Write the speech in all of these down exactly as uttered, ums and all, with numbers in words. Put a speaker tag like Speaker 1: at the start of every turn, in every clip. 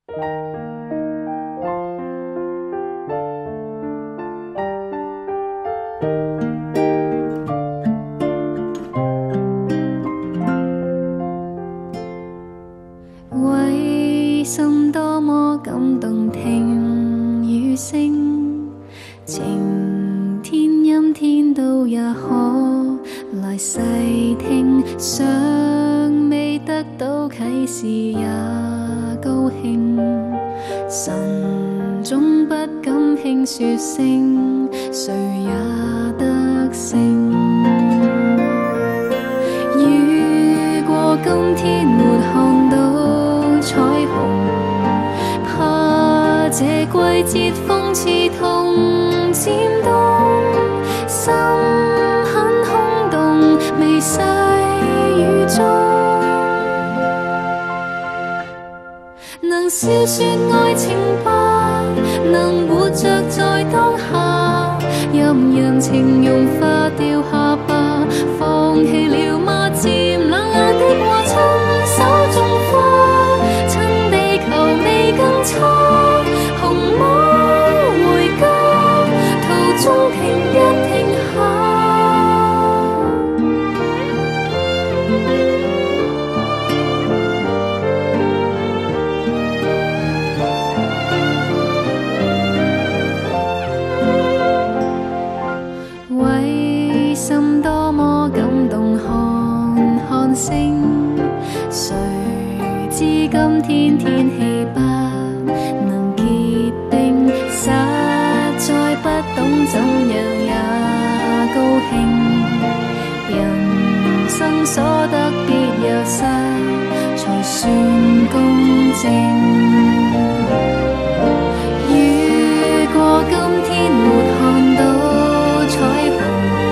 Speaker 1: 为什多么感动？听雨声，晴天阴天都也可来细听。尚未得到启示也高兴，神总不敢轻说声，谁也得胜。如果今天没看到彩虹，怕这季节风刺痛渐冻，心很空洞，微细雨中，能笑说爱情吧，能活着在当下，任人情融化掉下巴，放弃了吗？渐冷冷的话，亲手种花，趁地球未更差，红帽回家，途中停一停下。为什多么感动？看看星，谁知今天天气不能结冰，实在不懂怎样也高兴。人生所得必有失，才算公正。如果今天没看到彩虹，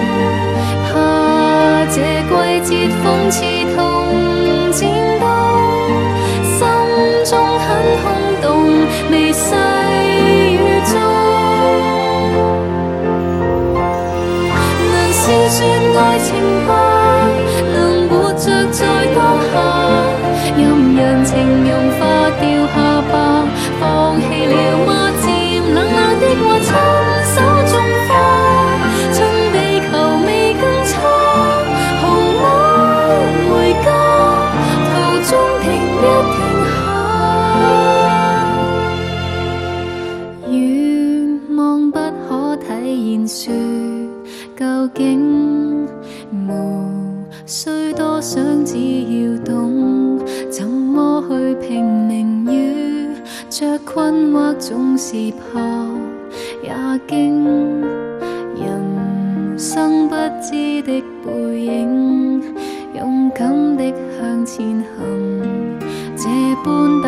Speaker 1: 怕这季节风刺痛渐冻，心中很空洞，微细雨中，能笑说爱情吧，能活着在当下，任人情融化掉下巴，放弃了吗？渐冷冷的话，亲手种花，趁地球未更差，红帽回家，途中停一停下。愿望不可体现说究竟，无需多想，只要懂怎么去拼命。遇着困惑总是怕也惊，人生不知的背影，勇敢的向前行，这般